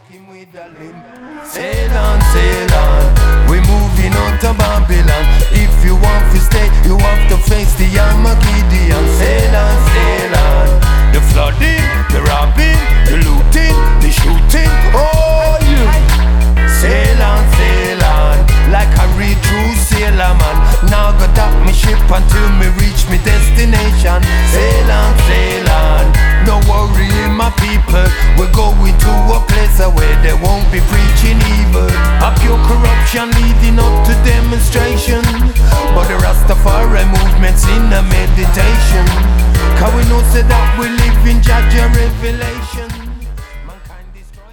him with a limp. Sail on, we're moving on to Babylon. If you want to stay, you have to face the Armageddon. Sail on, the flooding, the robbing, the looting, the shooting. Oh, you sail on, like I read through Sailor Man. Now go dock me ship until me reach me destination. Sail on, no worry my people, we're going to a place where they won't be preaching evil. A pure corruption leading up to demonstration, but the Rastafari movement's in a meditation. Cause we know say that we live in Jah revelation.